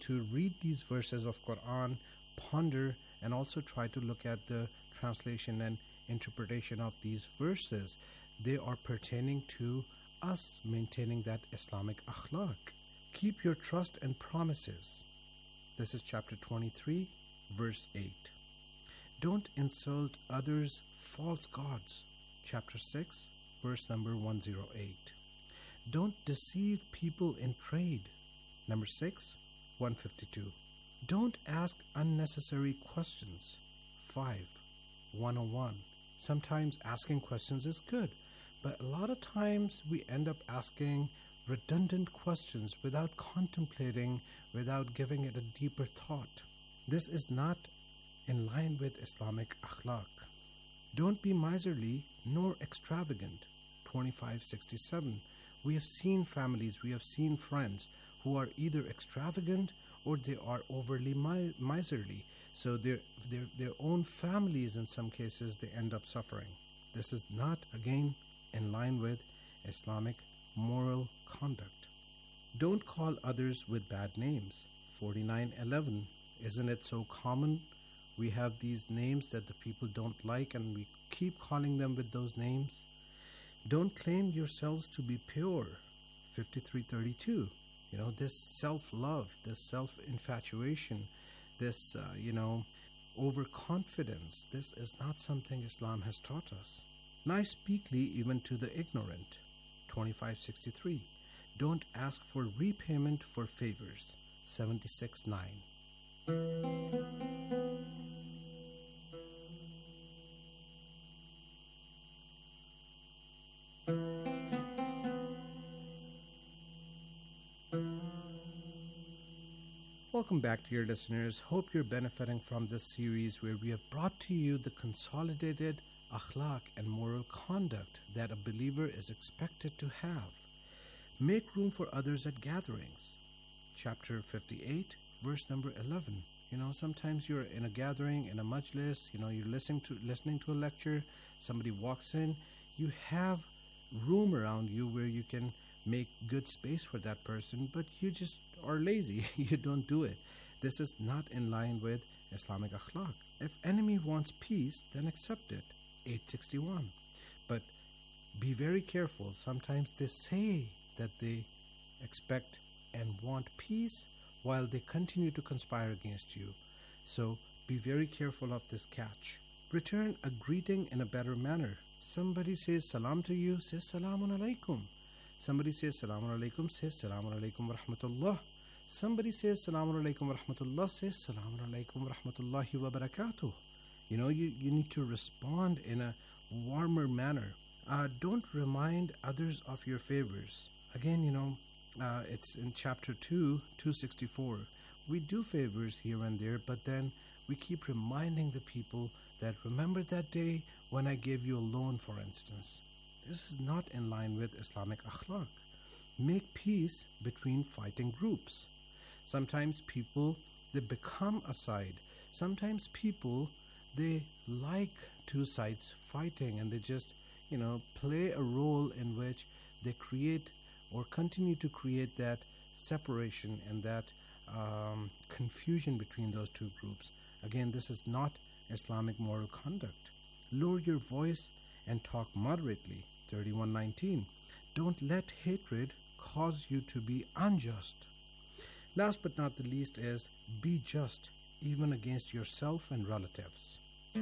to read these verses of Quran, ponder, and also try to look at the translation and interpretation of these verses. They are pertaining to us maintaining that Islamic akhlaq. Keep your trust and promises. This is chapter 23, verse 8. Don't insult others' false gods. Chapter 6, verse number 108. Don't deceive people in trade. Number 6, 152. Don't ask unnecessary questions. 5, 101. Sometimes asking questions is good, but a lot of times we end up asking redundant questions without contemplating, without giving it a deeper thought. This is not in line with Islamic akhlaq. Don't be miserly nor extravagant. 2567. We have seen families, we have seen friends who are either extravagant or they are overly miserly. So their own families, in some cases, they end up suffering. This is not, again, in line with Islamic moral conduct. Don't call others with bad names. 4911. Isn't it so common? We have these names that the people don't like and we keep calling them with those names. Don't claim yourselves to be pure. 5332. This self-love, this self-infatuation, this, overconfidence, this is not something Islam has taught us. Nice speakly even to the ignorant. 2563. Don't ask for repayment for favors. 76.9. Welcome back, dear listeners. Hope you're benefiting from this series where we have brought to you the consolidated akhlaq and moral conduct that a believer is expected to have. Make room for others at gatherings. Chapter 58, verse number 11. Sometimes you're in a gathering, in a majlis, you're listening to a lecture, somebody walks in, you have room around you where you can make good space for that person, but you just are lazy. You don't do it. This is not in line with Islamic akhlaq. If enemy wants peace, then accept it. 861. But be very careful. Sometimes they say that they expect and want peace while they continue to conspire against you. So be very careful of this catch. Return a greeting in a better manner. Somebody says salam to you, say salamun alaikum. Somebody says salamun alaikum, say salamun alaikum wa rahmatullah. Somebody says salamun alaikum wa rahmatullah, say salamun alaikum wa rahmatullahi wa barakatuh. You need to respond in a warmer manner. Don't remind others of your favors. Again, it's in chapter 2, 264. We do favors here and there, but then we keep reminding the people that remember that day when I gave you a loan, for instance. This is not in line with Islamic akhlaq. Make peace between fighting groups. Sometimes people, they become a side. Sometimes people, they like two sides fighting and they just, play a role in which they create or continue to create that separation and that confusion between those two groups. Again, this is not Islamic moral conduct. Lower your voice and talk moderately. 3119. Don't let hatred cause you to be unjust. Last but not the least is be just even against yourself and relatives.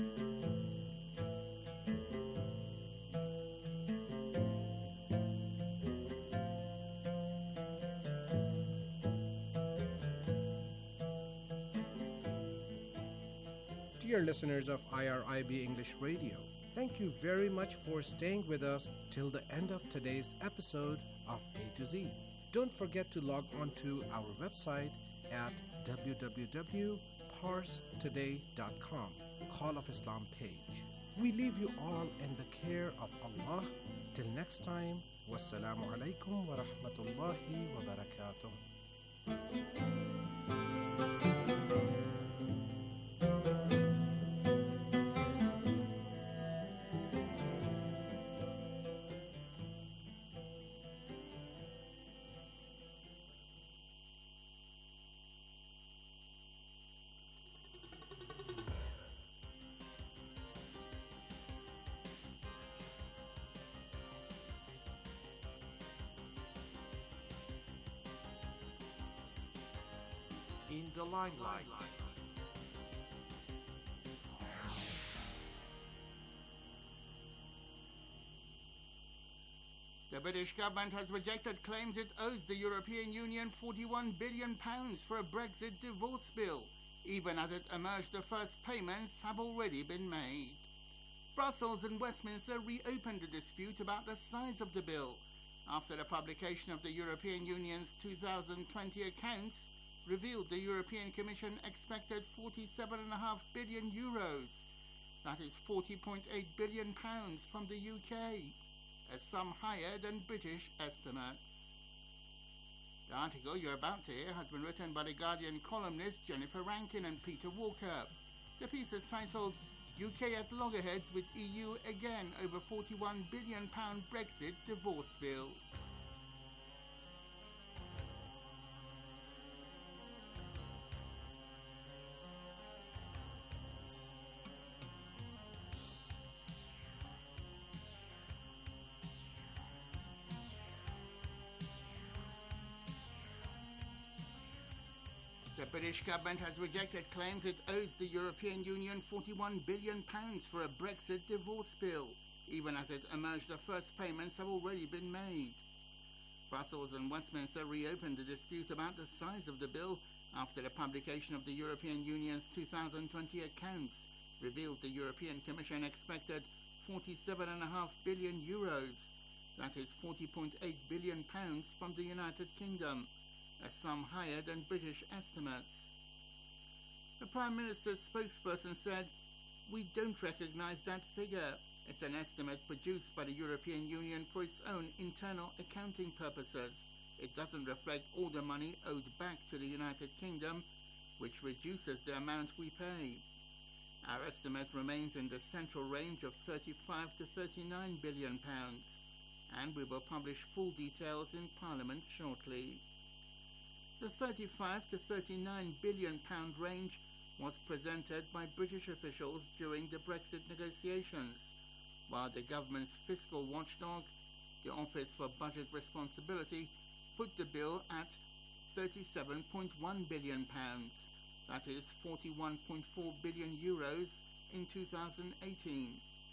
Dear listeners of IRIB English Radio, thank you very much for staying with us till the end of today's episode of A to Z. Don't forget to log on to our website at www.parstoday.com, Call of Islam page. We leave you all in the care of Allah. Till next time, wassalamu alaikum wa rahmatullahi wa barakatuh. in the limelight. The British government has rejected claims it owes the European Union £41 billion for a Brexit divorce bill. Even as it emerged, the first payments have already been made. Brussels and Westminster reopened the dispute about the size of the bill after the publication of the European Union's 2020 accounts revealed the European Commission expected €47.5 billion. That is £40.8 billion from the UK, a sum higher than British estimates. The article you're about to hear has been written by The Guardian columnist Jennifer Rankin and Peter Walker. The piece is titled UK at loggerheads with EU again over £41 billion Brexit divorce bill. The British government has rejected claims it owes the European Union £41 billion for a Brexit divorce bill. Even as it emerged, the first payments have already been made. Brussels and Westminster reopened the dispute about the size of the bill after the publication of the European Union's 2020 accounts revealed the European Commission expected €47.5 billion. That is £40.8 billion from the United Kingdom, a sum higher than British estimates. The Prime Minister's spokesperson said, "We don't recognise that figure. It's an estimate produced by the European Union for its own internal accounting purposes. It doesn't reflect all the money owed back to the United Kingdom, which reduces the amount we pay. Our estimate remains in the central range of £35 to £39 billion, and we will publish full details in Parliament shortly." The £35 to £39 billion range was presented by British officials during the Brexit negotiations, while the government's fiscal watchdog, the Office for Budget Responsibility, put the bill at €37.1 billion, that is €41.4 billion in 2018.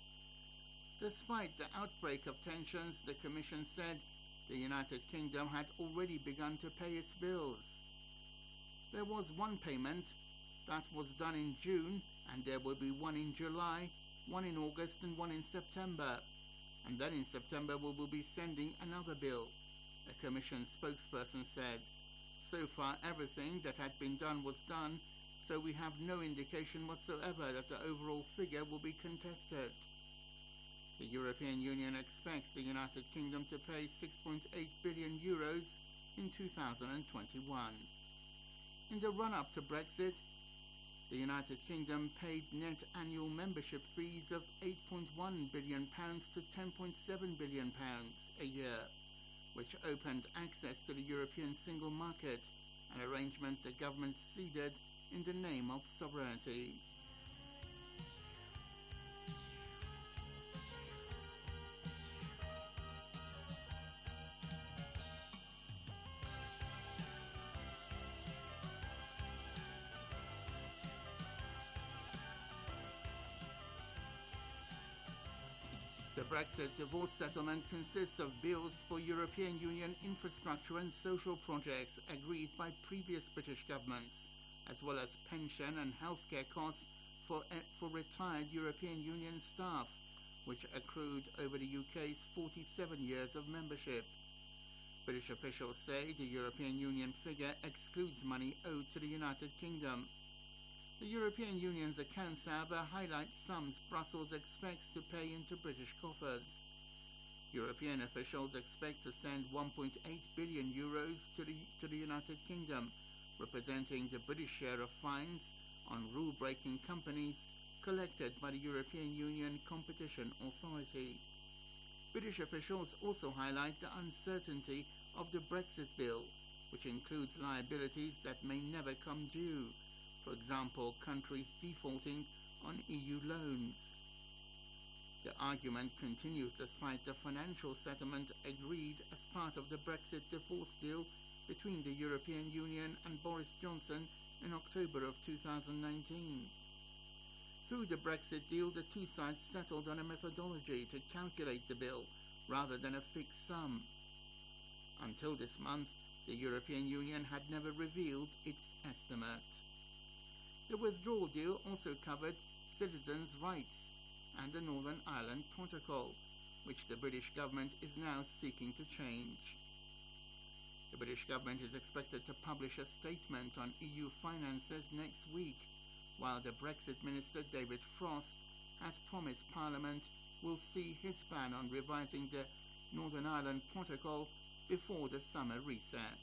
Despite the outbreak of tensions, the Commission said the United Kingdom had already begun to pay its bills. There was one payment that was done in June, and there will be one in July, one in August and one in September. And then in September we will be sending another bill, a Commission spokesperson said. So far everything that had been done was done, so we have no indication whatsoever that the overall figure will be contested. The European Union expects the United Kingdom to pay €6.8 billion in 2021. In the run-up to Brexit, the United Kingdom paid net annual membership fees of £8.1 billion to £10.7 billion a year, which opened access to the European single market, an arrangement the government ceded in the name of sovereignty. The Brexit divorce settlement consists of bills for European Union infrastructure and social projects agreed by previous British governments, as well as pension and healthcare costs for retired European Union staff, which accrued over the UK's 47 years of membership. British officials say the European Union figure excludes money owed to the United Kingdom. The European Union's accounts, however, highlight sums Brussels expects to pay into British coffers. European officials expect to send €1.8 billion to the United Kingdom, representing the British share of fines on rule-breaking companies collected by the European Union Competition Authority. British officials also highlight the uncertainty of the Brexit bill, which includes liabilities that may never come due. For example, countries defaulting on EU loans. The argument continues despite the financial settlement agreed as part of the Brexit divorce deal between the European Union and Boris Johnson in October of 2019. Through the Brexit deal, the two sides settled on a methodology to calculate the bill rather than a fixed sum. Until this month, the European Union had never revealed its estimate. The withdrawal deal also covered citizens' rights and the Northern Ireland Protocol, which the British government is now seeking to change. The British government is expected to publish a statement on EU finances next week, while the Brexit Minister David Frost has promised Parliament will see his ban on revising the Northern Ireland Protocol before the summer recess.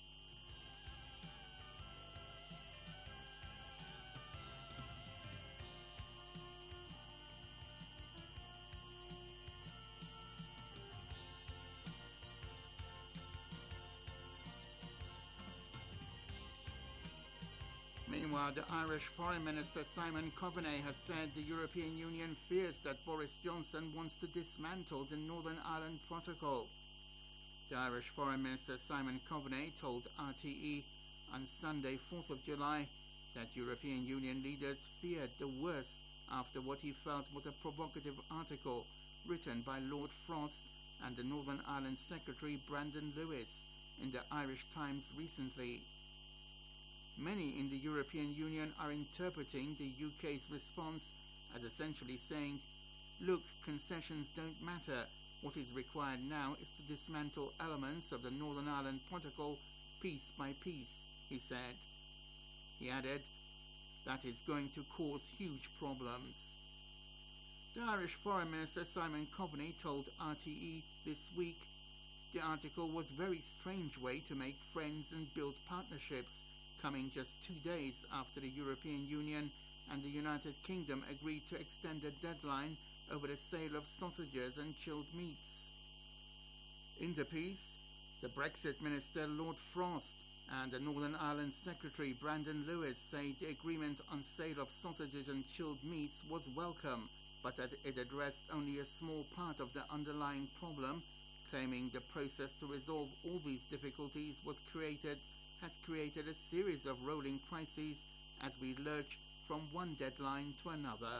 Meanwhile, the Irish Foreign Minister Simon Coveney has said the European Union fears that Boris Johnson wants to dismantle the Northern Ireland Protocol. The Irish Foreign Minister Simon Coveney told RTE on Sunday, 4th of July, that European Union leaders feared the worst after what he felt was a provocative article written by Lord Frost and the Northern Ireland Secretary Brandon Lewis in the Irish Times recently. Many in the European Union are interpreting the UK's response as essentially saying, look, concessions don't matter. What is required now is to dismantle elements of the Northern Ireland Protocol piece by piece, he said. He added, that is going to cause huge problems. The Irish Foreign Minister Simon Coveney told RTE this week the article was a very strange way to make friends and build partnerships, coming just 2 days after the European Union and the United Kingdom agreed to extend the deadline over the sale of sausages and chilled meats. In the piece, the Brexit Minister Lord Frost and the Northern Ireland Secretary Brandon Lewis say the agreement on sale of sausages and chilled meats was welcome, but that it addressed only a small part of the underlying problem, claiming the process to resolve all these difficulties has created a series of rolling crises as we lurch from one deadline to another.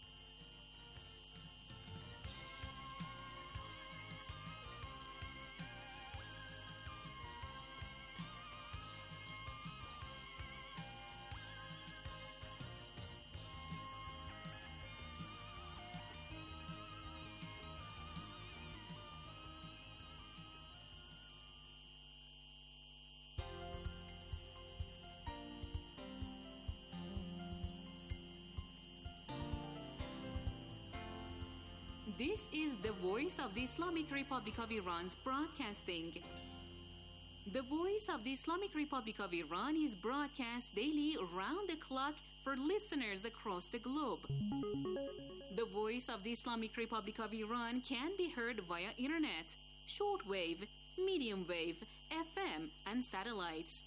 This is the Voice of the Islamic Republic of Iran's broadcasting. The Voice of the Islamic Republic of Iran is broadcast daily around the clock for listeners across the globe. The Voice of the Islamic Republic of Iran can be heard via internet, shortwave, medium wave, FM, and satellites.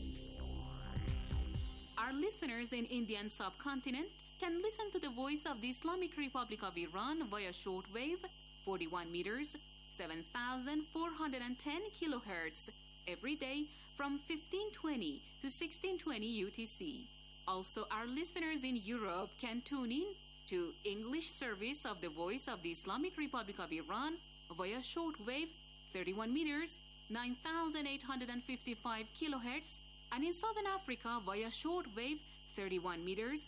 Our listeners in Indian subcontinent can listen to the Voice of the Islamic Republic of Iran via shortwave, 41 meters, 7,410 kilohertz, every day from 1520 to 1620 UTC. Also, our listeners in Europe can tune in to English service of the Voice of the Islamic Republic of Iran via shortwave, 31 meters, 9,855 kilohertz, and in Southern Africa via shortwave, 31 meters,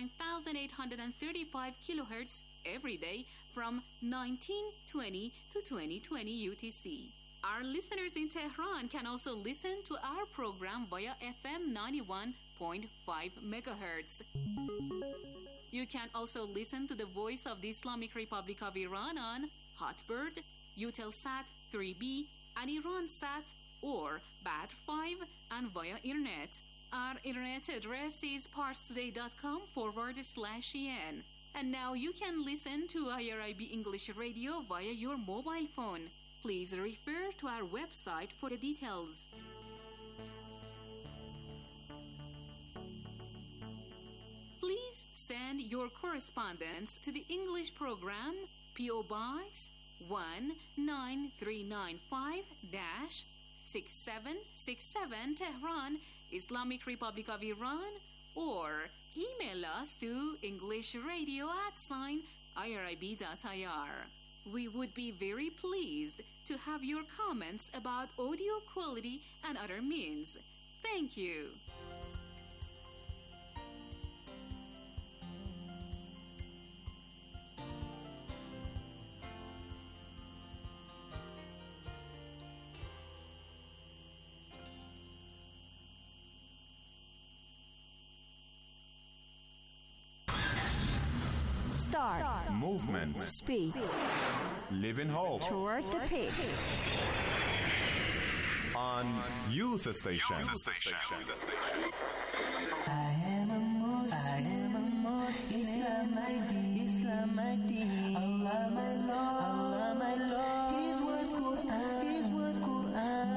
9,835 kilohertz every day from 1920 to 2020 UTC. Our listeners in Tehran can also listen to our program via FM 91.5 megahertz. You can also listen to the Voice of the Islamic Republic of Iran on Hotbird, Eutelsat 3B, and IranSat or BAT5 and via internet. Our internet address is parstoday.com/en. And now you can listen to IRIB English Radio via your mobile phone. Please refer to our website for the details. Please send your correspondence to the English program, P.O. Box 19395-6767 Tehran, Islamic Republic of Iran, or email us to englishradio@irib.ir. We would be very pleased to have your comments about audio quality and other means. Thank you. Start. Movement. Speak. Live in hope. Toward the peak. On Youth Station. I am a Muslim. Islam my deen. Allah my Lord. His word Quran.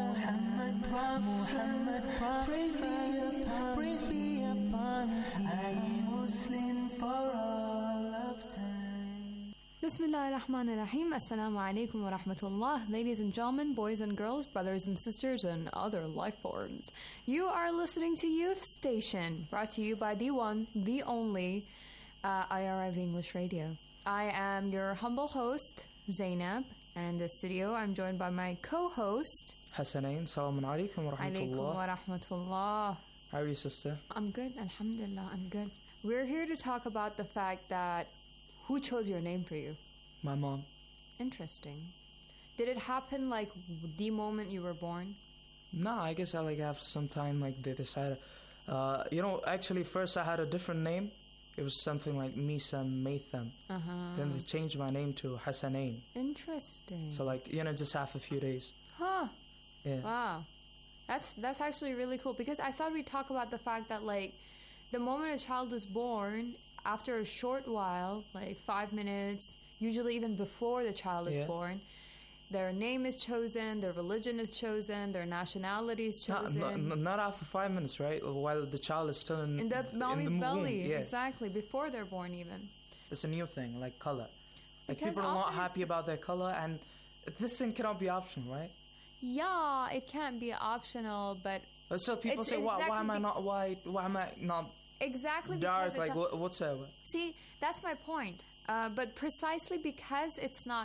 Muhammad Prophet. Praise be upon. I am Muslim for all of time. Bismillah ar-Rahman ar-Rahim. Assalamu alaikum wa rahmatullah. Ladies and gentlemen, boys and girls, brothers and sisters, and other life forms. You are listening to Youth Station, brought to you by the one, the only, IRIV English Radio. I am your humble host, Zainab, and in the studio I'm joined by my co-host, Hassanain. Salamun alaikum wa Alaikum rahmatullah. wa rahmatullah. How are you, sister? I'm good, alhamdulillah, I'm good. We're here to talk about the fact that who chose your name for you? My mom. Interesting. Did it happen like the moment you were born? Nah, I guess I have some time they decided. Actually first I had a different name. It was something like Misa Maitham. Then they changed my name to Hassanain. Interesting. So just half a few days. Huh. Yeah. Wow. That's actually really cool, because I thought we'd talk about the fact that the moment a child is born, after a short while, 5 minutes, usually even before the child is born, their name is chosen, their religion is chosen, their nationality is chosen. Not after 5 minutes, right? While the child is still in the mommy's belly. Yeah. Exactly, before they're born even. It's a new thing, like color. Because people are not often happy about their color, and this thing cannot be optional, right? Yeah, it can't be optional, but So people say, why am I not white? Why am I not exactly dark? Because whatsoever. See, that's my point. But precisely because it's not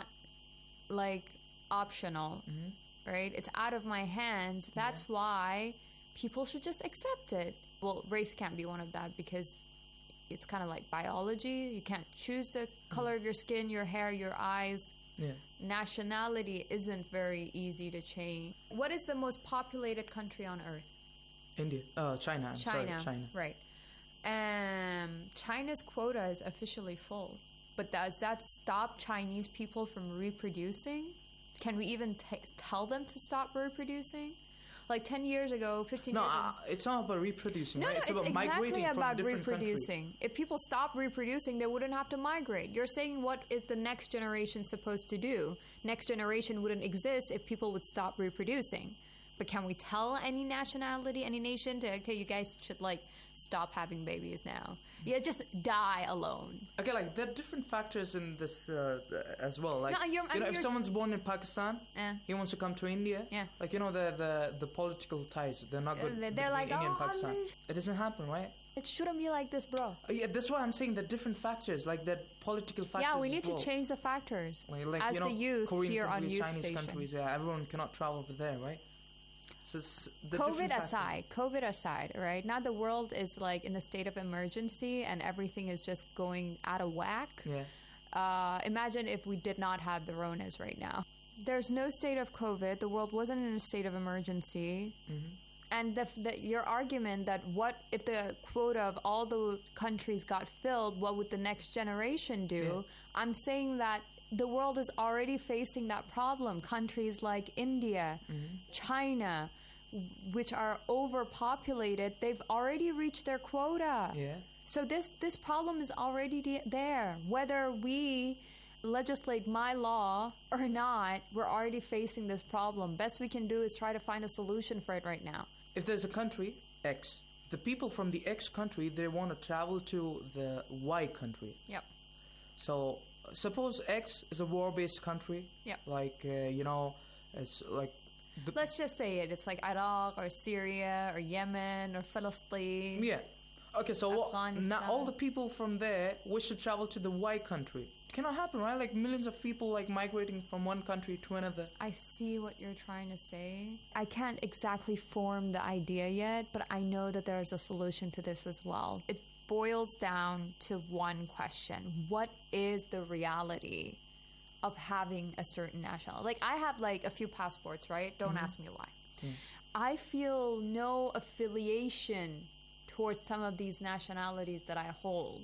optional, right? It's out of my hands. That's why people should just accept it. Well, race can't be one of that, because it's kind of like biology. You can't choose the color of your skin, your hair, your eyes. Yeah. Nationality isn't very easy to change. What is the most populated country on earth? India. China. China. Right. China's quota is officially full. But does that stop Chinese people from reproducing? Can we even tell them to stop reproducing? 10 years ago, 15 years ago. No, it's not about reproducing, No, right? it's about migrating exactly about from different reproducing. countries. If people stop reproducing, they wouldn't have to migrate. You're saying, what is the next generation supposed to do? Next generation wouldn't exist if people would stop reproducing. But can we tell any nationality, any nation to, okay, you guys should stop having babies now? Yeah, just die alone. Okay, there are different factors in this as well. If someone's born in Pakistan, he wants to come to India. Yeah. The political ties, they're not good. They're between like, India and Pakistan. It doesn't happen, right? It shouldn't be like this, bro. Yeah, that's why I'm saying the different factors, the political factors. Yeah, we need as well. to change the factors. As the youth Korean here countries, on Youth Chinese Station. countries, everyone cannot travel over there, right? So COVID aside, right? Now the world is in a state of emergency and everything is just going out of whack. Yeah. Imagine if we did not have the Ronas right now. There's no state of COVID. The world wasn't in a state of emergency. And your argument that what if the quota of all the countries got filled, what would the next generation do? Yeah. I'm saying that the world is already facing that problem. Countries like India, China, which are overpopulated, they've already reached their quota. Yeah. So this problem is already there. Whether we legislate my law or not, we're already facing this problem. Best we can do is try to find a solution for it right now. If there's a country, X, the people from the X country, they want to travel to the Y country. Yep. So suppose X is a war-based country. Yep. It's Let's just say it. It's like Iraq or Syria or Yemen or Palestine. Yeah. Okay, so Afghanistan. now all the people from there wish to travel to the white country. It cannot happen, right? Like millions of people like migrating from one country to another. I see what you're trying to say. I can't exactly form the idea yet, but I know that there's a solution to this as well. It boils down to one question. What is the reality of having a certain nationality? Like, I have like a few passports, right? Don't ask me why. Yeah. I feel no affiliation towards some of these nationalities that I hold.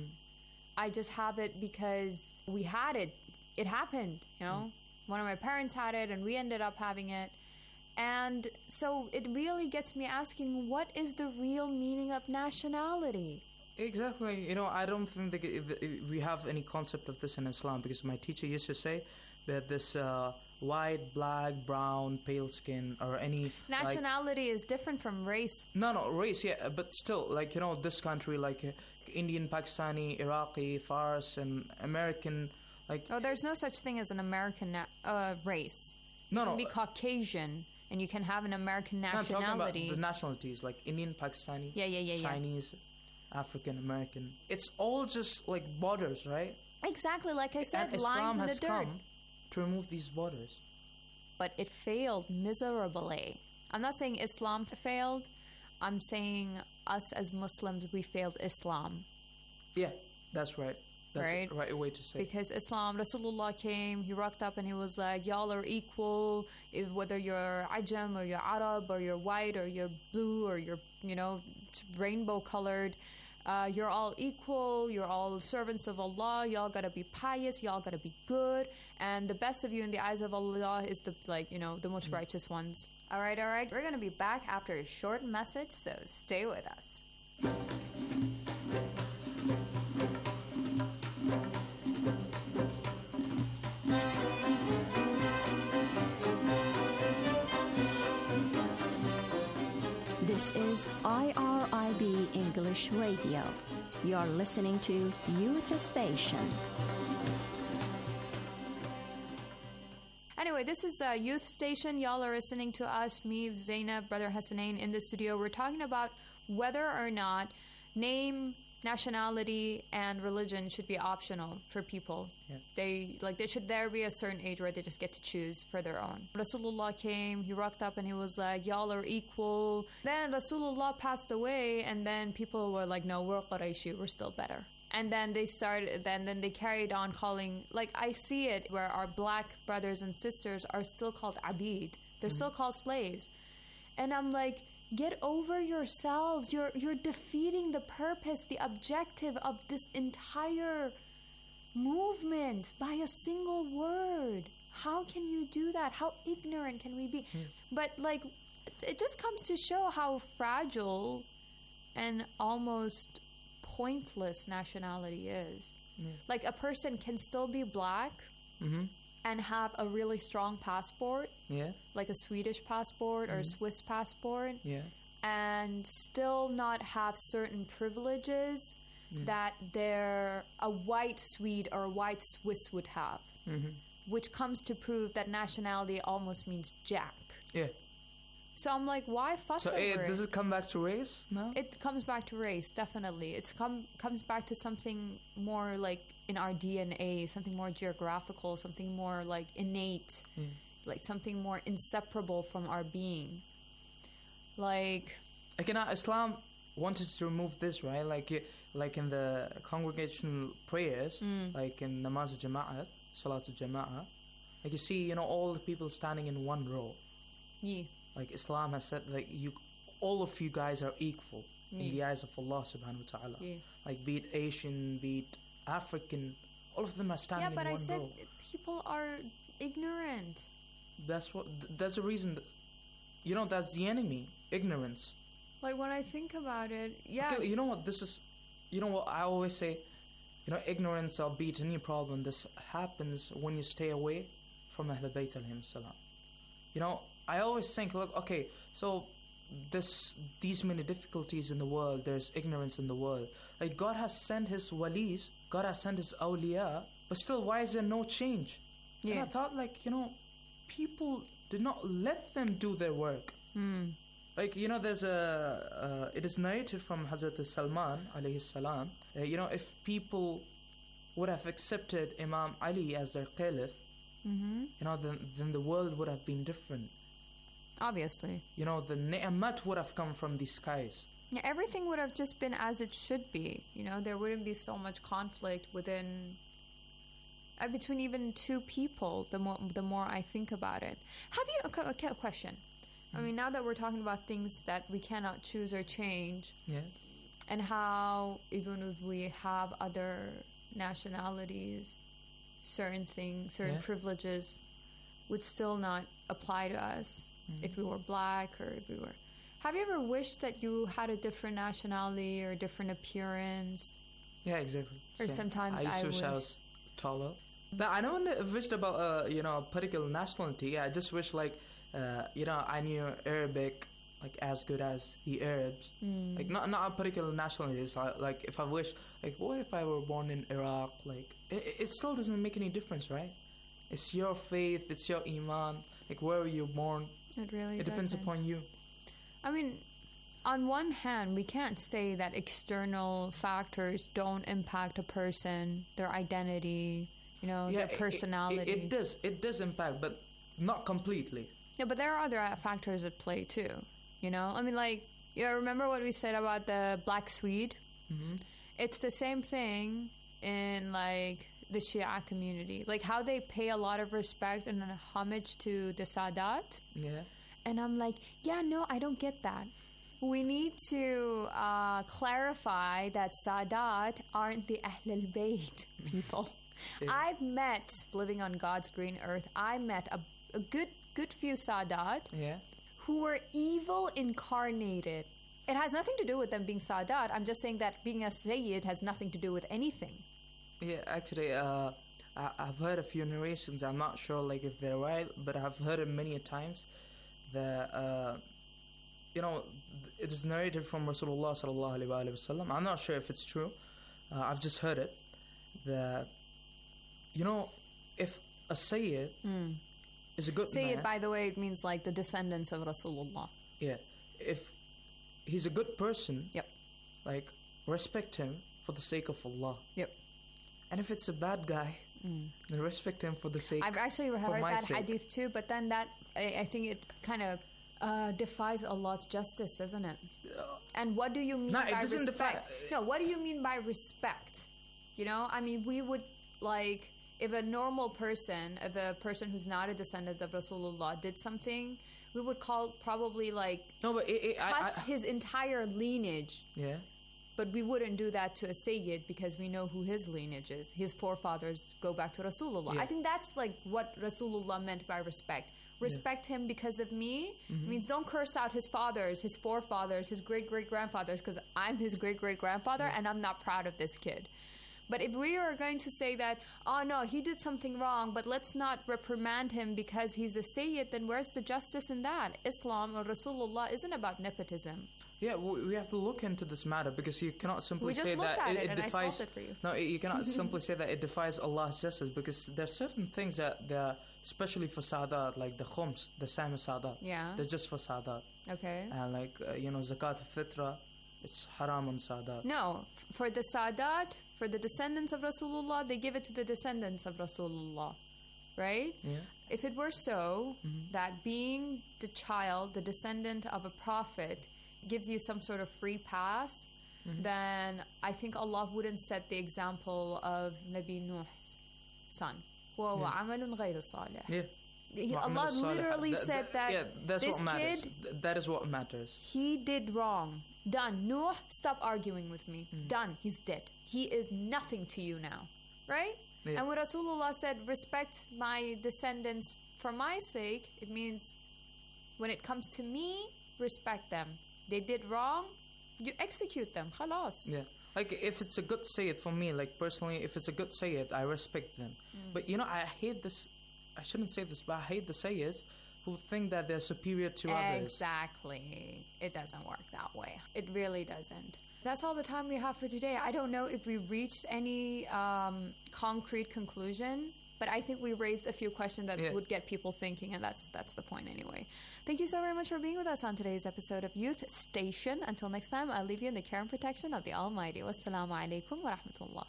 I just have it because we had it. It happened, you know? One of my parents had it and we ended up having it. And so it really gets me asking, what is the real meaning of nationality? Exactly. You know, I don't think that we have any concept of this in Islam, because my teacher used to say that this white, black, brown, pale skin, or any nationality is different from race. No, race, yeah, but still, like, you know, this country, like Indian, Pakistani, Iraqi, Fars, and American, like. Oh, there's no such thing as an American race. No, you can be Caucasian, and you can have an American nationality. No, I'm talking about the nationalities, like Indian, Pakistani, Chinese, African American. It's all just like borders, right? Exactly, like I said, and lines Islam in has the dirt. come to remove these borders. But it failed miserably. I'm not saying Islam failed. I'm saying us as Muslims, we failed Islam. Yeah, that's right. That's the right way to say it. Because Islam, Rasulullah came, he rocked up and he was like, y'all are equal, whether you're Ajam or you're Arab or you're white or you're blue or you're, you know, rainbow colored. You're all equal, you're all servants of Allah, y'all gotta be pious, y'all gotta be good, and the best of you in the eyes of Allah is the, like, you know, the most righteous ones. Alright, we're gonna be back after a short message, so stay with us. This is IRIB English Radio. You're listening to Youth Station. Anyway, this is Youth Station. Y'all are listening to us, me, Zainab, Brother Hassanain in the studio. We're talking about whether or not name, nationality, and religion should be optional for people. Yeah. There be a certain age where they just get to choose for their own. Rasulullah came, he rocked up and he was like, y'all are equal. Then Rasulullah passed away, and then people were like, no, we're Qurayshi, we're still better. And then they carried on calling, like, I see it where our black brothers and sisters are still called abid. They're still called slaves. And I'm like, get over yourselves. You're defeating the purpose, the objective of this entire movement by a single word. How can you do that? How ignorant can we be? But, like, it just comes to show how fragile and almost pointless nationality is. Like, a person can still be black and have a really strong passport, like a Swedish passport or a Swiss passport, and still not have certain privileges that a white Swede or a white Swiss would have, which comes to prove that nationality almost means jack. Yeah. So I'm like, why fuss over it? Does it come back to race now? It comes back to race, definitely. It comes back to something more like in our DNA, something more geographical, something more like innate, like something more inseparable from our being. Like... Again, Islam wanted to remove this, right? Like in the congregational prayers, like in Namaz al-Jama'at, Salat al-Jama'at, like you see, you know, all the people standing in one row. Yeah. Like Islam has said, like all of you guys are equal in the eyes of Allah subhanahu wa ta'ala. Yeah. Like be it Asian, be it African, all of them are standing in one row. Yeah, but I said people are ignorant. That's the reason that, you know, that's the enemy, ignorance. Like when I think about it, yeah. Okay, you know what, you know what I always say, you know, ignorance will beat any problem. This happens when you stay away from Ahl Bayt alayhim salam. You know, I always think, look, okay, so these many difficulties in the world, there's ignorance in the world. Like God has sent His walis, God has sent His awliya, but still, why is there no change? Yeah. And I thought, like, you know, people did not let them do their work. Like, there's it is narrated from Hazrat Salman alayhi salam, if people would have accepted Imam Ali as their caliph, then the world would have been different. Obviously. The ni'mat would have come from the skies. Yeah, everything would have just been as it should be. There wouldn't be so much conflict between even two people. The more I think about it, have you? Okay, a question. I mean, now that we're talking about things that we cannot choose or change, and how even if we have other nationalities, certain privileges would still not apply to us if we were black or if we were. Have you ever wished that you had a different nationality or a different appearance? Yeah, exactly. Or sometimes I wish I was taller. But I don't wish about a particular nationality. Yeah, I just wish I knew Arabic like as good as the Arabs. Like not a particular nationality. It's like if I wish, like what if I were born in Iraq? Like it still doesn't make any difference, right? It's your faith, it's your iman. Like where were you born? It depends upon you. I mean, on one hand, we can't say that external factors don't impact a person, their identity, their personality. It does impact, but not completely. Yeah, but there are other factors at play too. I mean, remember what we said about the black Swede? It's the same thing in the Shia community, like how they pay a lot of respect and homage to the Sadat. Yeah. And I'm like, no, I don't get that. We need to clarify that Sadat aren't the Ahl al-Bayt people. I've met, living on God's green earth, I met a good few Sadat who were evil incarnated. It has nothing to do with them being Sadat. I'm just saying that being a Sayyid has nothing to do with anything. Yeah, actually, I've heard a few narrations. I'm not sure if they're right, but I've heard it many times. That it is narrated from Rasulullah sallallahu alaihi wasallam. I'm not sure if it's true. I've just heard it. That if a Sayyid is a good Sayyid, man, by the way, it means the descendants of Rasulullah. Yeah, if he's a good person, respect him for the sake of Allah. Yep. And if it's a bad guy, then respect him for the sake. I've actually heard that sake. hadith too, but then I think it kind of defies Allah's justice, doesn't it? And what do you mean by respect? What do you mean by respect? I mean, we would if a normal person, if a person who's not a descendant of Rasulullah did something, we would probably cuss his entire lineage. Yeah. But we wouldn't do that to a Sayyid because we know who his lineage is. His forefathers go back to Rasulullah. I think that's what Rasulullah meant by respect. Respect him because of me means don't curse out his fathers, his forefathers, his great-great-grandfathers, because I'm his great-great-grandfather and I'm not proud of this kid. But if we are going to say that, oh no, he did something wrong, but let's not reprimand him because he's a Sayyid, then where's the justice in that? Islam or Rasulullah isn't about nepotism. Yeah, we have to look into this matter because you cannot simply say that it defies. I solved it for you. No, you cannot simply say that it defies Allah's justice because there are certain things that they're especially for Sadat, like the khums, the Sami Sadat. Yeah. They're just for Sadat. Okay. And Zakat al-Fitra, it's haram on Sadat. No, for the Sadat, for the descendants of Rasulullah, they give it to the descendants of Rasulullah, right? Yeah. If it were so, that being the child, the descendant of a prophet, gives you some sort of free pass, then I think Allah wouldn't set the example of Nabi Nuh's son. Yeah. Allah literally said that that's this what matters. kid, that is what matters. He did wrong. Done. Nuh, stop arguing with me. Done. He's dead. He is nothing to you now. Right? Yeah. And when Rasulullah said, respect my descendants for my sake, it means when it comes to me, respect them. They did wrong, you execute them. Khalas. Yeah. If it's a good Sayyid for me, personally, if it's a good Sayyid, I respect them. But I hate this. I shouldn't say this, but I hate the Sayyids who think that they're superior to others. Exactly. It doesn't work that way. It really doesn't. That's all the time we have for today. I don't know if we reached any concrete conclusion, But I think we raised a few questions that Yeah. would get people thinking, and that's the point anyway. Thank you so very much for being with us on today's episode of Youth Station. Until next time, I'll leave you in the care and protection of the Almighty. Wassalamu alaikum wa rahmatullah.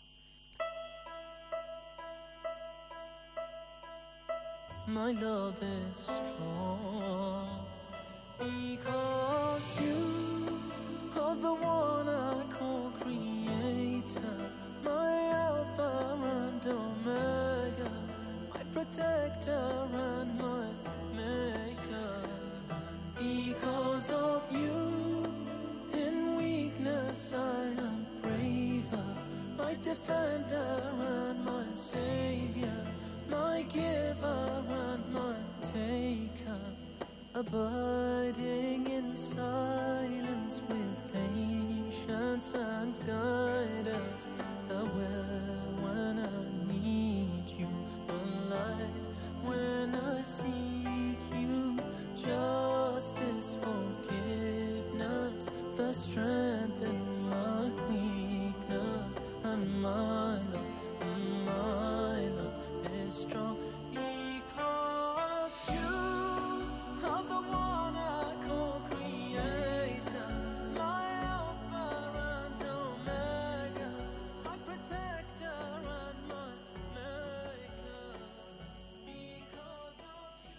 My love is strong because you are the one I call creator, my Alpha and Omega, my protector and my maker. Because of you, in weakness I am braver, my defender and my savior, my giver and my taker, abiding in silence with patience and guidance, aware when I need you, the light when I seek you, justice, forgiveness, the strength in my weakness, and my love is strong because you are the one I call creator, my Alpha and Omega, my protector and my maker. Because of you.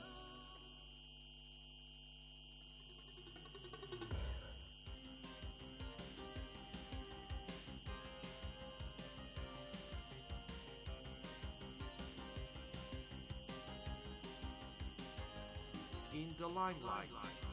In the limelight.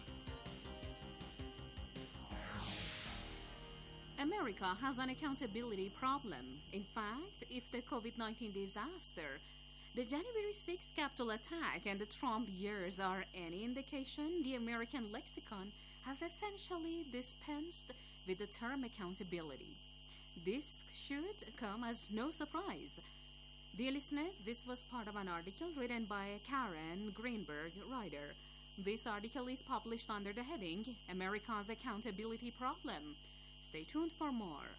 America has an accountability problem. In fact, if the COVID-19 disaster, the January 6th Capitol attack, and the Trump years are any indication, the American lexicon has essentially dispensed with the term accountability. This should come as no surprise. Dear listeners, this was part of an article written by Karen Greenberg, writer. This article is published under the heading America's Accountability Problem. Stay tuned for more.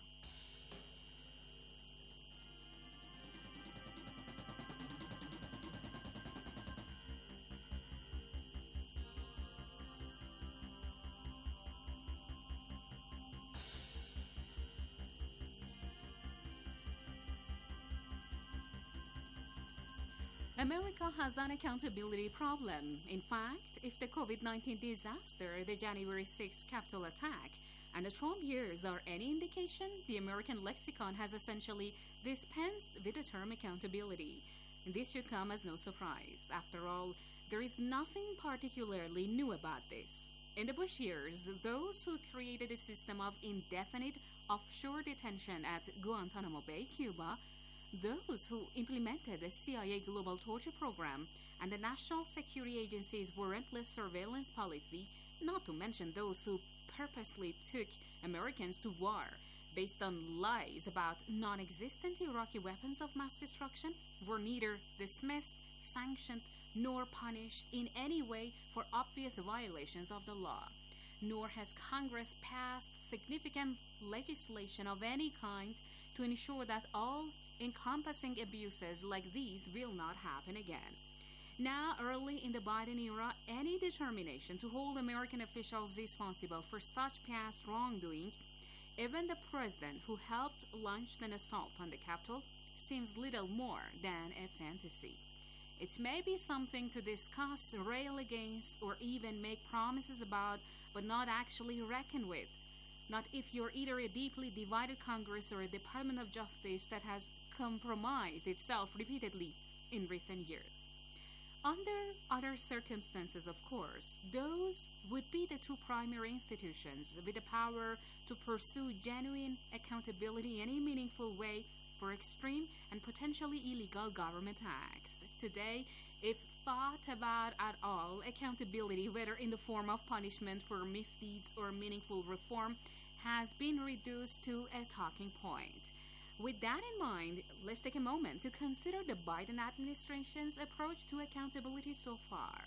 America has an accountability problem. In fact, if the COVID-19 disaster, the January 6th Capitol attack, and the Trump years are any indication, the American lexicon has essentially dispensed with the term accountability. And this should come as no surprise. After all, there is nothing particularly new about this. In the Bush years, those who created a system of indefinite offshore detention at Guantanamo Bay, Cuba, those who implemented the CIA global torture program and the National Security Agency's warrantless surveillance policy, not to mention those who purposely took Americans to war based on lies about non-existent Iraqi weapons of mass destruction, were neither dismissed, sanctioned, nor punished in any way for obvious violations of the law. Nor has Congress passed significant legislation of any kind to ensure that all encompassing abuses like these will not happen again. Now, early in the Biden era, any determination to hold American officials responsible for such past wrongdoing, even the president who helped launch an assault on the Capitol, seems little more than a fantasy. It may be something to discuss, rail against, or even make promises about, but not actually reckon with. Not if you're either a deeply divided Congress or a Department of Justice that has compromised itself repeatedly in recent years. Under other circumstances, of course, those would be the two primary institutions with the power to pursue genuine accountability in any meaningful way for extreme and potentially illegal government acts. Today, if thought about at all, accountability, whether in the form of punishment for misdeeds or meaningful reform, has been reduced to a talking point. With that in mind, let's take a moment to consider the Biden administration's approach to accountability so far.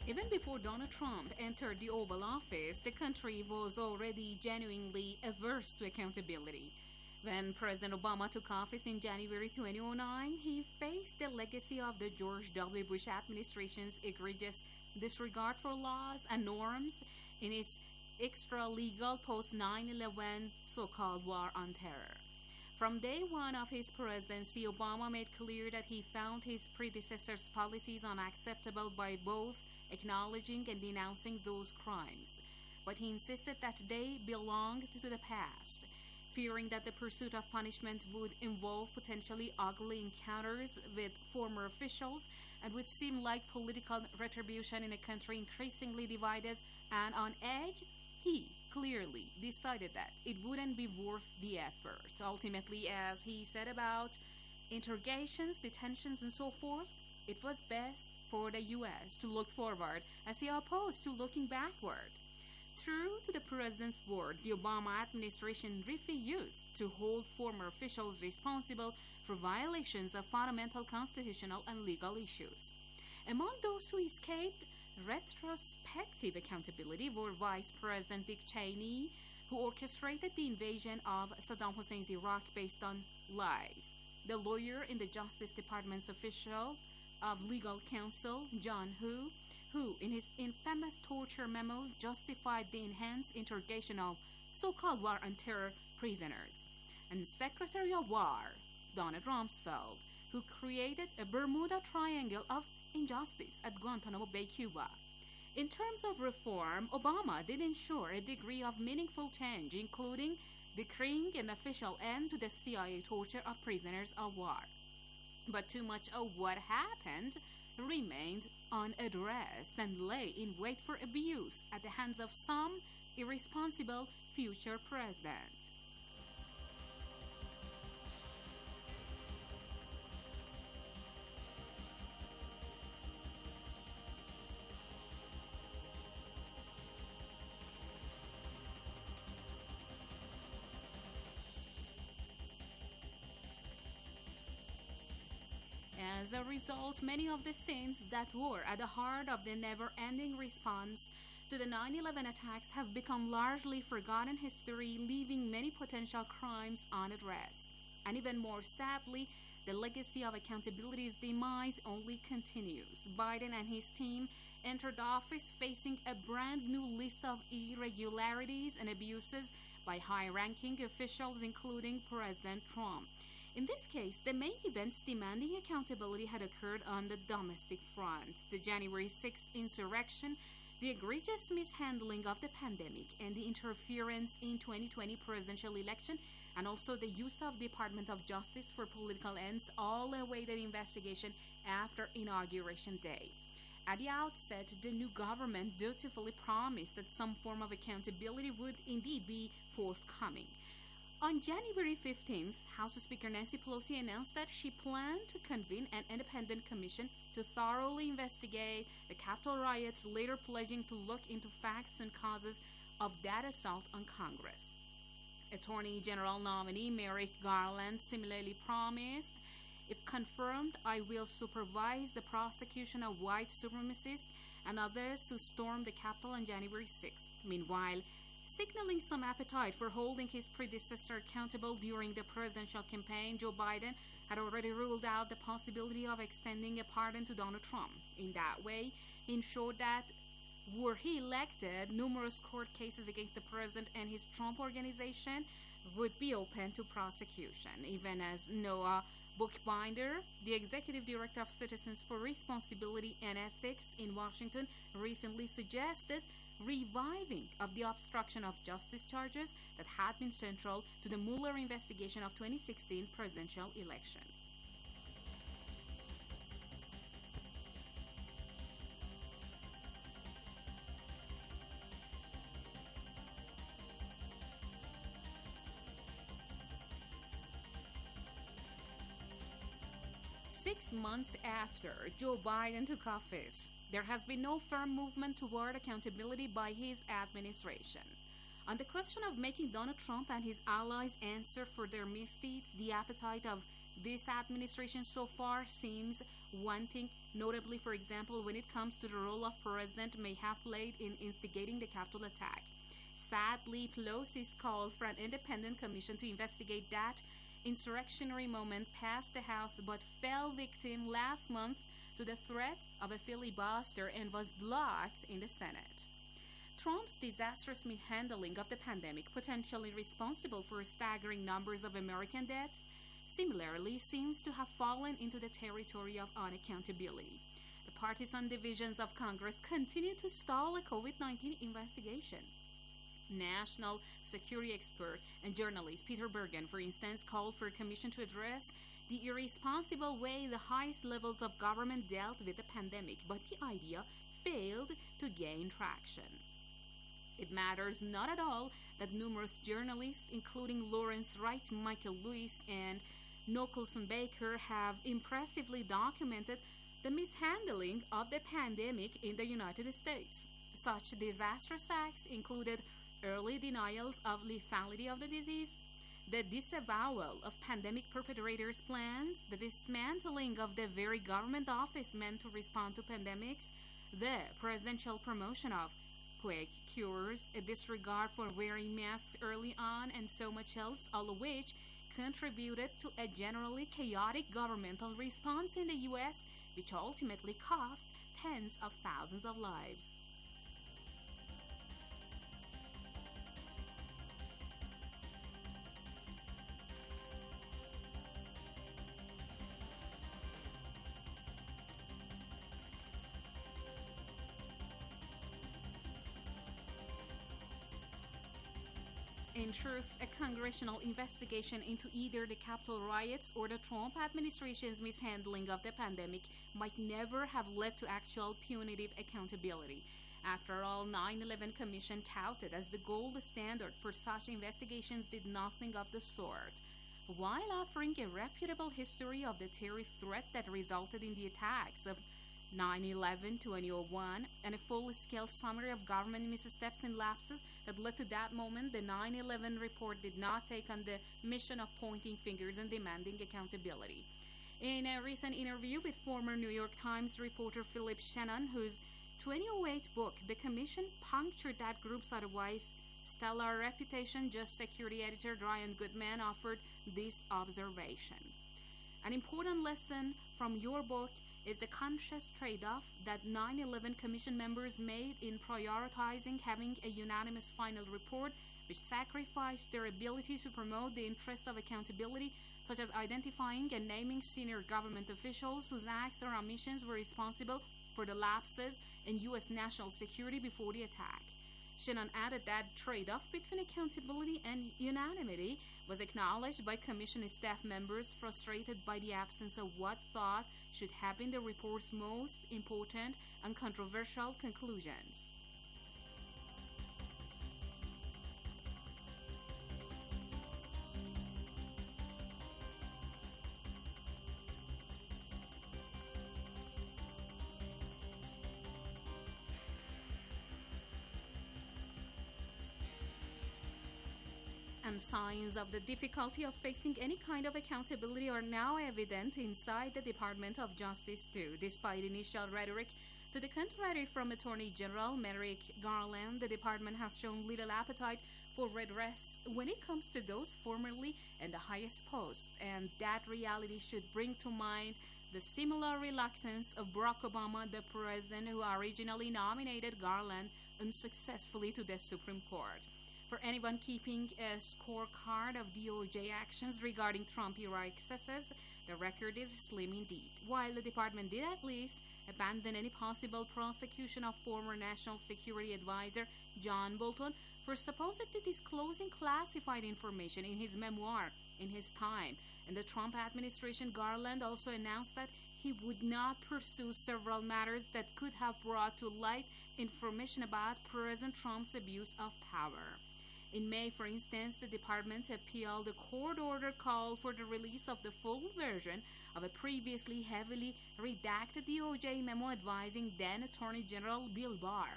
Even before Donald Trump entered the Oval Office, the country was already genuinely averse to accountability. When President Obama took office in January 2009, he faced the legacy of the George W. Bush administration's egregious disregard for laws and norms in its extra-legal post-9/11 so-called war on terror. From day one of his presidency, Obama made clear that he found his predecessor's policies unacceptable by both acknowledging and denouncing those crimes. But he insisted that they belonged to the past, fearing that the pursuit of punishment would involve potentially ugly encounters with former officials and would seem like political retribution in a country increasingly divided and on edge. He clearly decided that it wouldn't be worth the effort. Ultimately, as he said about interrogations, detentions, and so forth, it was best for the U.S. to look forward as he opposed to looking backward. True to the president's word, the Obama administration refused to hold former officials responsible for violations of fundamental constitutional and legal issues. Among those who escaped retrospective accountability were Vice President Dick Cheney, who orchestrated the invasion of Saddam Hussein's Iraq based on lies, the lawyer in the Justice Department's official of legal counsel, John Hu, in his infamous torture memos justified the enhanced interrogation of so-called war on terror prisoners, and Secretary of War, Donald Rumsfeld, who created a Bermuda Triangle of injustice at Guantanamo Bay, Cuba. In terms of reform, Obama did ensure a degree of meaningful change, including decreeing an official end to the CIA torture of prisoners of war. But too much of what happened remained unaddressed and lay in wait for abuse at the hands of some irresponsible future president. As a result, many of the sins that were at the heart of the never-ending response to the 9/11 attacks have become largely forgotten history, leaving many potential crimes unaddressed. And even more sadly, the legacy of accountability's demise only continues. Biden and his team entered office facing a brand new list of irregularities and abuses by high-ranking officials, including President Trump. In this case, the main events demanding accountability had occurred on the domestic front: the January 6th insurrection, the egregious mishandling of the pandemic, and the interference in 2020 presidential election, and also the use of Department of Justice for political ends, all awaited investigation after Inauguration Day. At the outset, the new government dutifully promised that some form of accountability would indeed be forthcoming. On January 15th, House Speaker Nancy Pelosi announced that she planned to convene an independent commission to thoroughly investigate the Capitol riots, later pledging to look into facts and causes of that assault on Congress. Attorney General nominee Merrick Garland similarly promised, "If confirmed, I will supervise the prosecution of white supremacists and others who stormed the Capitol on January 6th. Meanwhile, signaling some appetite for holding his predecessor accountable during the presidential campaign, Joe Biden had already ruled out the possibility of extending a pardon to Donald Trump. In that way, he ensured that, were he elected, numerous court cases against the president and his Trump organization would be open to prosecution. Even as Noah Bookbinder, the executive director of Citizens for Responsibility and Ethics in Washington, recently suggested reviving of the obstruction of justice charges that had been central to the Mueller investigation of 2016 presidential election. Six months after Joe Biden took office, there has been no firm movement toward accountability by his administration. On the question of making Donald Trump and his allies answer for their misdeeds, the appetite of This administration so far seems wanting, notably, for example, when it comes to the role of President may have played in instigating the Capitol attack. Sadly, Pelosi's call for an independent commission to investigate that insurrectionary moment passed the House but fell victim last month to the threat of a filibuster and was blocked in the Senate. Trump's disastrous mishandling of the pandemic, potentially responsible for staggering numbers of American deaths, similarly seems to have fallen into the territory of unaccountability. The partisan divisions of Congress continue to stall a COVID-19 investigation. National security expert and journalist Peter Bergen, for instance, called for a commission to address the irresponsible way the highest levels of government dealt with the pandemic, but the idea failed to gain traction. It matters not at all that numerous journalists, including Lawrence Wright, Michael Lewis, and Nicholson Baker, have impressively documented the mishandling of the pandemic in the United States. Such disastrous acts included early denials of lethality of the disease, the disavowal of pandemic perpetrators' plans, the dismantling of the very government office meant to respond to pandemics, the presidential promotion of quick cures, a disregard for wearing masks early on, and so much else, all of which contributed to a generally chaotic governmental response in the U.S., which ultimately cost tens of thousands of lives. In truth, a congressional investigation into either the Capitol riots or the Trump administration's mishandling of the pandemic might never have led to actual punitive accountability. After all, 9/11 Commission touted as the gold standard for such investigations did nothing of the sort. While offering a reputable history of the terrorist threat that resulted in the attacks of 9/11, 2001, and a full-scale summary of government missteps and lapses that led to that moment, the 9/11 report did not take on the mission of pointing fingers and demanding accountability. In a recent interview with former New York Times reporter Philip Shannon, whose 2008 book, The Commission, punctured that group's otherwise stellar reputation, Just Security editor Ryan Goodman offered this observation. An important lesson from your book is the conscious trade-off that 9/11 Commission members made in prioritizing having a unanimous final report, which sacrificed their ability to promote the interest of accountability, such as identifying and naming senior government officials whose acts or omissions were responsible for the lapses in U.S. national security before the attack. Shannon added that trade-off between accountability and unanimity was acknowledged by Commission staff members frustrated by the absence of what thought should have been the report's most important and controversial conclusions. And signs of the difficulty of facing any kind of accountability are now evident inside the Department of Justice too. Despite initial rhetoric to the contrary from Attorney General Merrick Garland, the department has shown little appetite for redress when it comes to those formerly in the highest post, and that reality should bring to mind the similar reluctance of Barack Obama, the president who originally nominated Garland unsuccessfully to the Supreme Court. For anyone keeping a scorecard of DOJ actions regarding Trump-era excesses, the record is slim indeed. While the department did at least abandon any possible prosecution of former National Security Advisor John Bolton for supposedly disclosing classified information in his memoir in his time, in the Trump administration, Garland also announced that he would not pursue several matters that could have brought to light information about President Trump's abuse of power. In May, for instance, the department appealed a court order called for the release of the full version of a previously heavily redacted DOJ memo advising then Attorney General Bill Barr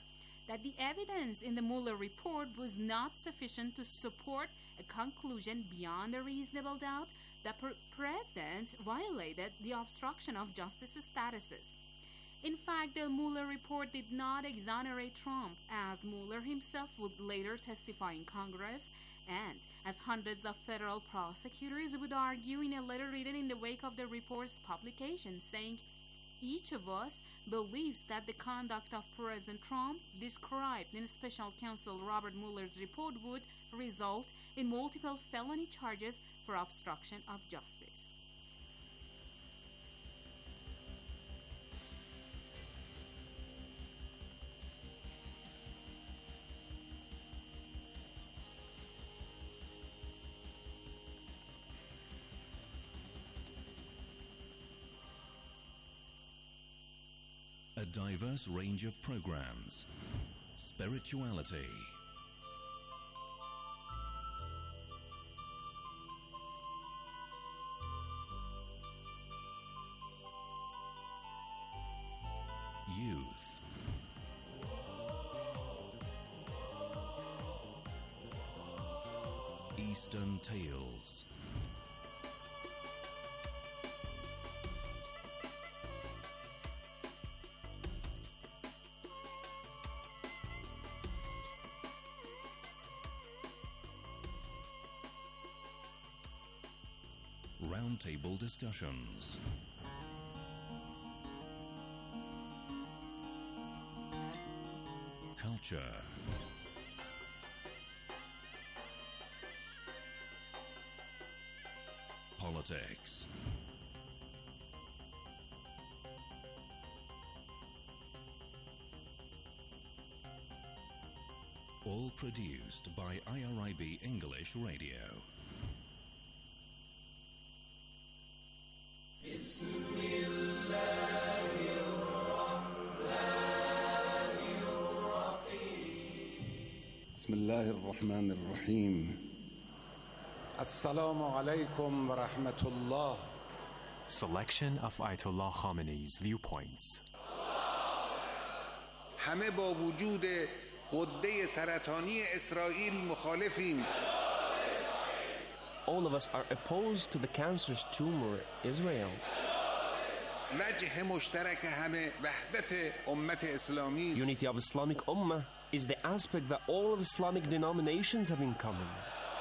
that the evidence in the Mueller report was not sufficient to support a conclusion beyond a reasonable doubt that the president violated the obstruction of justice statuses. In fact, the Mueller report did not exonerate Trump, as Mueller himself would later testify in Congress, and as hundreds of federal prosecutors would argue in a letter written in the wake of the report's publication, saying, "Each of us believes that the conduct of President Trump, described in Special Counsel Robert Mueller's report, would result in multiple felony charges for obstruction of justice." A diverse range of programs, spirituality, youth, Eastern Tales, roundtable discussions, culture, politics, all produced by IRIB English Radio. بسم الله الرحمن الرحيم السلام عليكم ورحمة الله. Selection of Ayatollah Khamenei's viewpoints. همه با وجود غده سرطانی اسرائیل مخالفیم. All of us are opposed to the cancerous tumor, Israel. وجه مشترک همه وحدت امت اسلامی است. Unity of Islamic Ummah is the aspect that all of Islamic denominations have in common.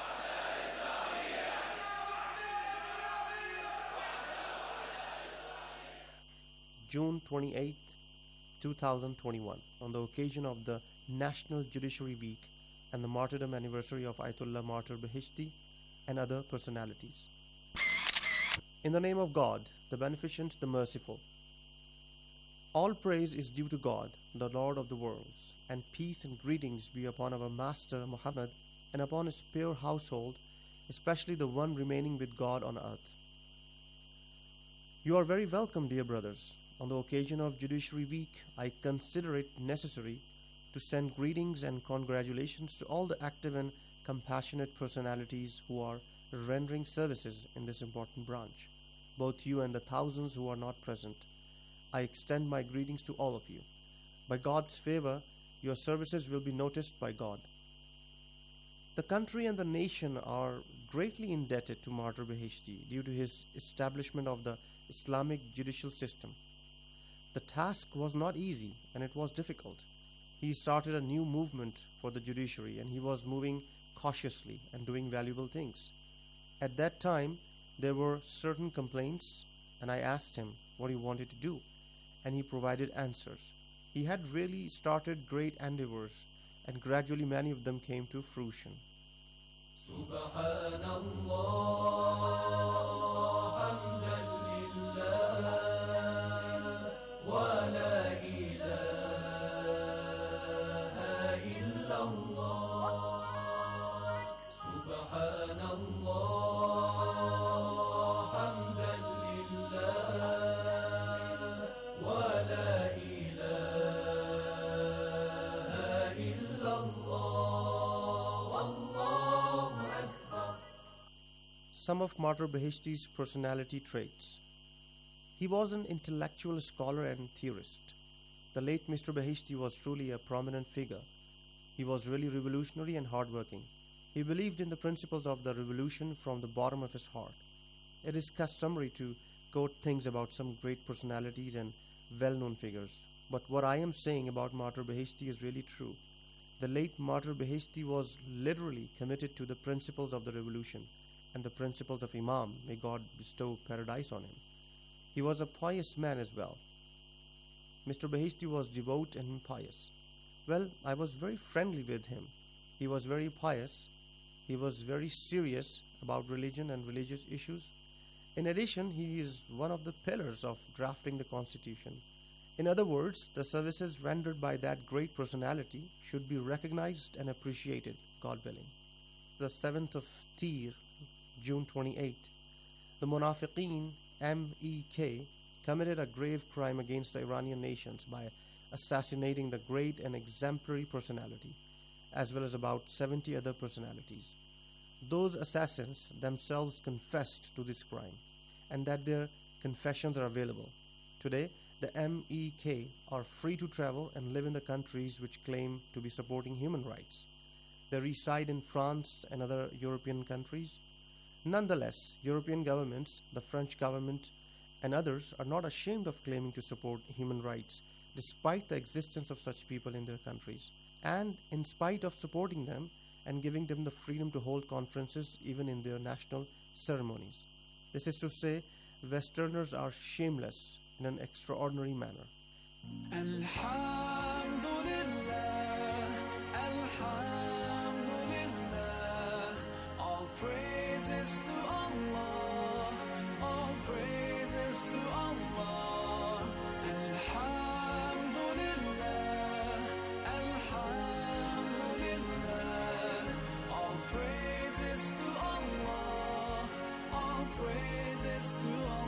June 28, 2021, on the occasion of the National Judiciary Week and the martyrdom anniversary of Ayatollah Martyr Beheshti and other personalities. In the name of God, the Beneficent, the Merciful. All praise is due to God, the Lord of the worlds, and peace and greetings be upon our Master Muhammad and upon his pure household, especially the one remaining with God on earth. You are very welcome, dear brothers. On the occasion of Judiciary Week, I consider it necessary to send greetings and congratulations to all the active and compassionate personalities who are rendering services in this important branch, both you and the thousands who are not present. I extend my greetings to all of you. By God's favor, your services will be noticed by God. The country and the nation are greatly indebted to Martyr Beheshti due to his establishment of the Islamic judicial system. The task was not easy and it was difficult. He started a new movement for the judiciary and he was moving cautiously and doing valuable things. At that time, there were certain complaints and I asked him what he wanted to do and he provided answers. He had really started great endeavors and gradually many of them came to fruition. Some of Martyr Beheshti's personality traits. He was an intellectual scholar and theorist. The late Mr. Beheshti was truly a prominent figure. He was really revolutionary and hardworking. He believed in the principles of the revolution from the bottom of his heart. It is customary to quote things about some great personalities and well-known figures. But what I am saying about Martyr Beheshti is really true. The late Martyr Beheshti was literally committed to the principles of the revolution and the principles of Imam. May God bestow paradise on him. He was a pious man as well. Mr. Beheshti was devout and pious. Well, I was very friendly with him. He was very pious. He was very serious about religion and religious issues. In addition, he is one of the pillars of drafting the Constitution. In other words, the services rendered by that great personality should be recognized and appreciated, God willing. The 7th of Tir, June 28, the Munafiqeen, MEK, committed a grave crime against the Iranian nations by assassinating the great and exemplary personality, as well as about 70 other personalities. Those assassins themselves confessed to this crime, and that their confessions are available. Today, the MEK are free to travel and live in the countries which claim to be supporting human rights. They reside in France and other European countries. Nonetheless, European governments, the French government, and others are not ashamed of claiming to support human rights, despite the existence of such people in their countries, and in spite of supporting them and giving them the freedom to hold conferences even in their national ceremonies. This is to say, Westerners are shameless in an extraordinary manner. Alhamdulillah, Alhamdulillah, all praises to Allah, all praises to Allah. Alhamdulillah, Alhamdulillah, all praises to Allah, all praises to Allah.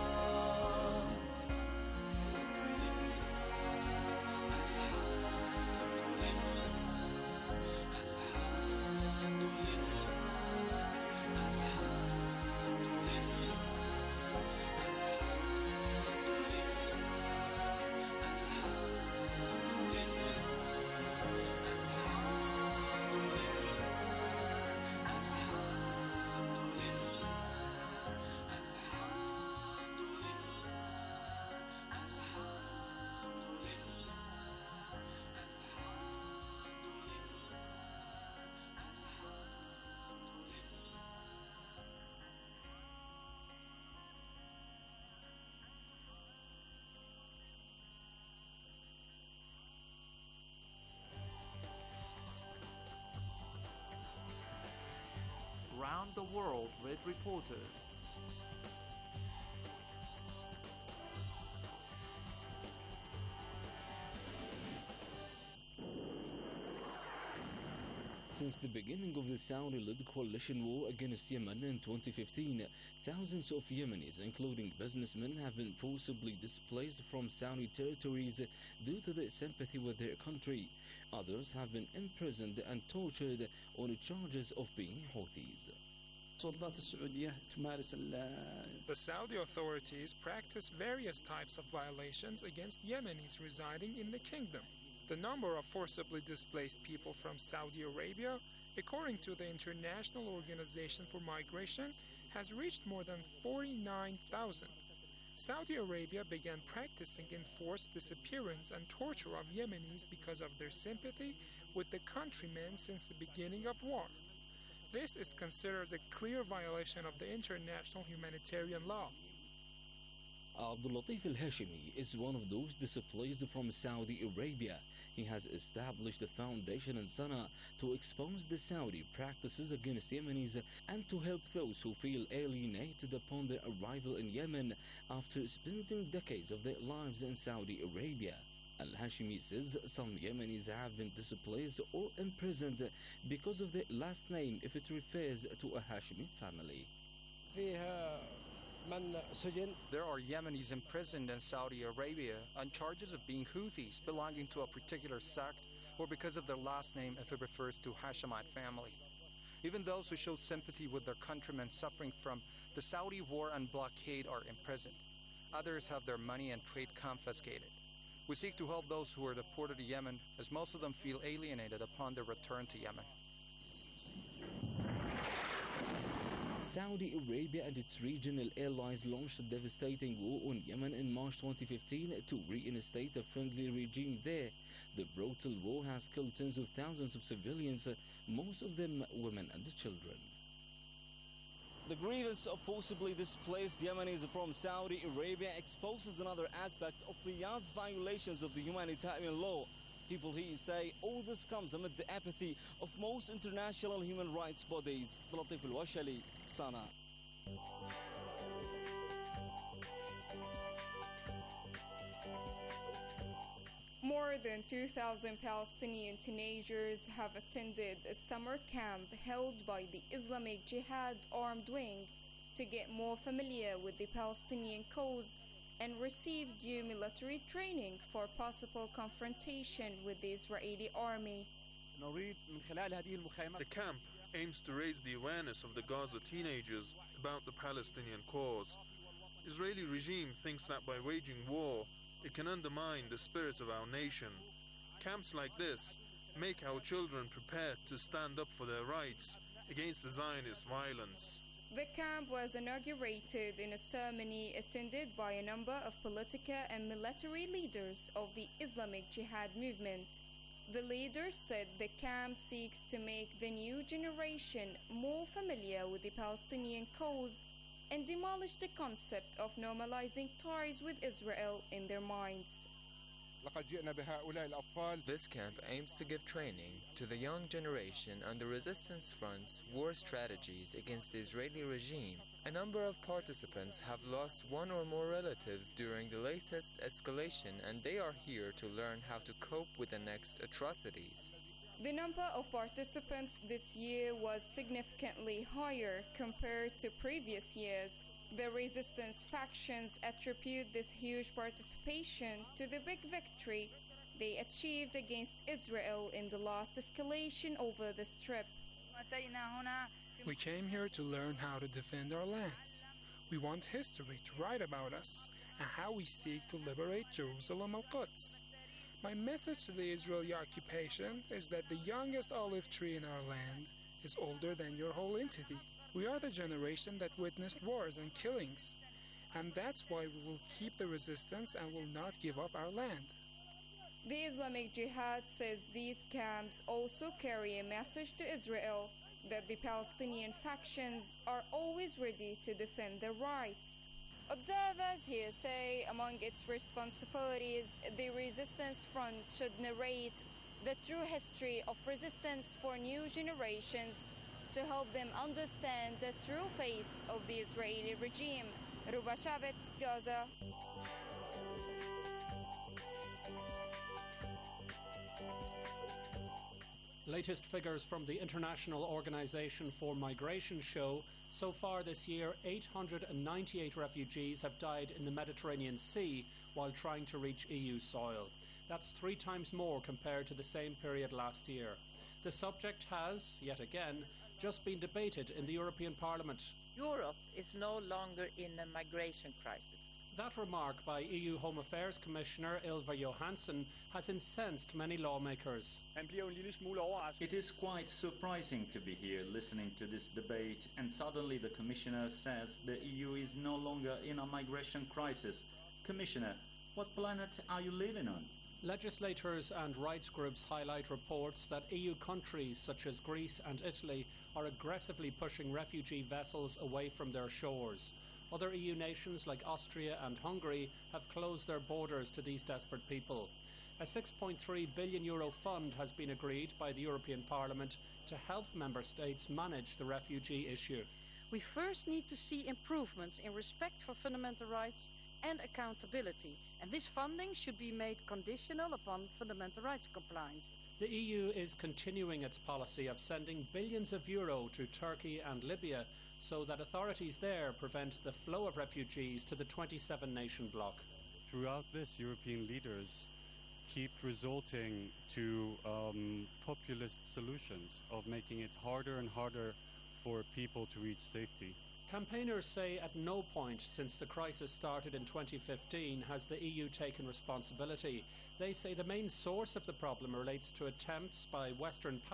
Round the world with reporters. Since the beginning of the Saudi-led coalition war against Yemen in 2015, thousands of Yemenis, including businessmen, have been forcibly displaced from Saudi territories due to their sympathy with their country. Others have been imprisoned and tortured on charges of being Houthis. The Saudi authorities practice various types of violations against Yemenis residing in the kingdom. The number of forcibly displaced people from Saudi Arabia, according to the International Organization for Migration, has reached more than 49,000. Saudi Arabia began practicing enforced disappearance and torture of Yemenis because of their sympathy with the countrymen since the beginning of war. This is considered a clear violation of the international humanitarian law. Abdul Latif al-Hashimi is one of those displaced from Saudi Arabia. He has established a foundation in Sana'a to expose the Saudi practices against Yemenis and to help those who feel alienated upon their arrival in Yemen after spending decades of their lives in Saudi Arabia. Al-Hashimi says some Yemenis have been displaced or imprisoned because of their last name if it refers to a Hashimi family. There are Yemenis imprisoned in Saudi Arabia on charges of being Houthis belonging to a particular sect or because of their last name if it refers to Hashemite family. Even those who show sympathy with their countrymen suffering from the Saudi war and blockade are imprisoned. Others have their money and trade confiscated. We seek to help those who are deported to Yemen, as most of them feel alienated upon their return to Yemen. Saudi Arabia and its regional allies launched a devastating war on Yemen in March 2015 to reinstate a friendly regime there. The brutal war has killed tens of thousands of civilians, most of them women and children. The grievance of forcibly displaced Yemenis from Saudi Arabia exposes another aspect of Riyadh's violations of the humanitarian law. People here say all this comes amid the apathy of most international human rights bodies. Latif Al-Washali, Sana. More than 2,000 Palestinian teenagers have attended a summer camp held by the Islamic Jihad armed wing to get more familiar with the Palestinian cause and receive due military training for possible confrontation with the Israeli army. The camp aims to raise the awareness of the Gaza teenagers about the Palestinian cause. The Israeli regime thinks that by waging war, it can undermine the spirit of our nation. Camps like this make our children prepared to stand up for their rights against the Zionist violence. The camp was inaugurated in a ceremony attended by a number of political and military leaders of the Islamic Jihad movement. The leaders said the camp seeks to make the new generation more familiar with the Palestinian cause and demolish the concept of normalizing ties with Israel in their minds. This camp aims to give training to the young generation on the resistance front's war strategies against the Israeli regime. A number of participants have lost one or more relatives during the latest escalation, and they are here to learn how to cope with the next atrocities. The number of participants this year was significantly higher compared to previous years. The resistance factions attribute this huge participation to the big victory they achieved against Israel in the last escalation over the Strip. We came here to learn how to defend our lands. We want history to write about us and how we seek to liberate Jerusalem al-Quds. My message to the Israeli occupation is that the youngest olive tree in our land is older than your whole entity. We are the generation that witnessed wars and killings, and that's why we will keep the resistance and will not give up our land. The Islamic Jihad says these camps also carry a message to Israel that the Palestinian factions are always ready to defend their rights. Observers here say among its responsibilities, the resistance front should narrate the true history of resistance for new generations to help them understand the true face of the Israeli regime. Ruba Shabit, Gaza. Latest figures from the International Organization for Migration show so far this year 898 refugees have died in the Mediterranean Sea while trying to reach EU soil. That's 3 times more compared to the same period last year. The subject has, yet again, just been debated in the European Parliament. Europe is no longer in a migration crisis. That remark by EU Home Affairs Commissioner Ylva Johansson has incensed many lawmakers. It is quite surprising to be here listening to this debate, and suddenly the Commissioner says the EU is no longer in a migration crisis. Commissioner, what planet are you living on? Legislators and rights groups highlight reports that EU countries such as Greece and Italy are aggressively pushing refugee vessels away from their shores. Other EU nations like Austria and Hungary have closed their borders to these desperate people. A €6.3 billion fund has been agreed by the European Parliament to help member states manage the refugee issue. We first need to see improvements in respect for fundamental rights and accountability, and this funding should be made conditional upon fundamental rights compliance. The EU is continuing its policy of sending billions of euro to Turkey and Libya so that authorities there prevent the flow of refugees to the 27-nation bloc. Throughout this, European leaders keep resorting to populist solutions of making it harder and harder for people to reach safety. Campaigners say at no point since the crisis started in 2015 has the EU taken responsibility. They say the main source of the problem relates to attempts by Western